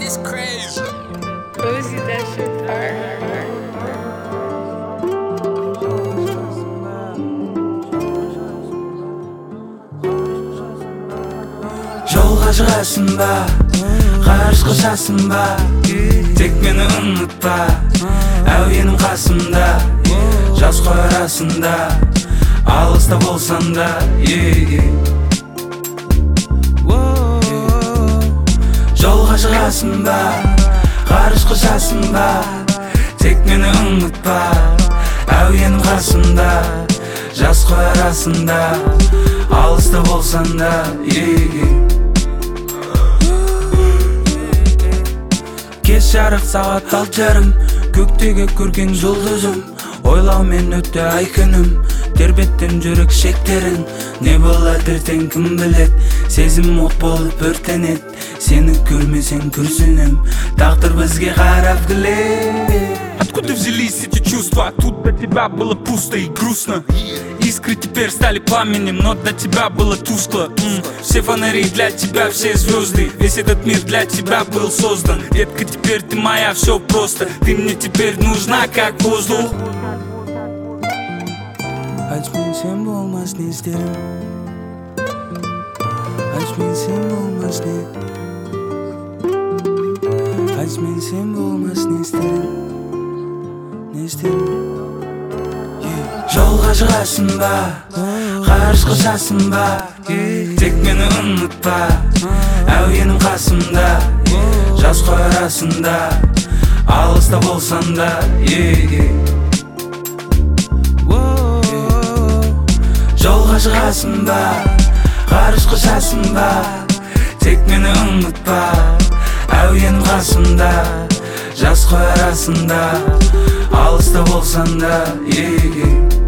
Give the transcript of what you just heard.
It's crazy. Boozy, that shit hard. Жолға шығасың ба, ғарышқа ұшасың ба, тек мені ұмытпа, әуенім қасымда, жаз қой арасында, алыста болсаң да. Жолға шығасың ба, ғарышқа ұшасың ба, тек мені ұмытпа, әуенім қасымда, жаз қой арасында, алыста болсаң да. Кеш жарық сағат 6:30, көктегі көрген жұлдызым, ойлаумен өтті ай күнім, тербеттім жүрек шектерін. Не болады ертең кім білет, сезім от болып өртенет, сені көрмесең күрсінем, тағдыр бізге қарап күлет. Откуда взялись эти чувства? Тут до тебя было пусто и грустно. Искры теперь стали пламенем, но для тебя было тускло. Все фонари для тебя, все звезды, весь этот мир для тебя был создан. Детка, теперь ты моя, все просто, ты мне теперь нужна, как воздух. Açmayın sen bu olmaz ne isterim, açmayın sen bu olmaz ne, açmayın sen bu olmaz ne isterim, ne isterim. Жолға шығасың ба, ғарышқа ұшасың ба, тек мені ұмытпа, әуенім қасымда, жаз қой арасында, алыста болсаң да. Жолға шығасың ба, ғарышқа ұшасың ба, тек мені ұмытпа, әуенім қасымда, жаз қой арасында, алыста болсаң да.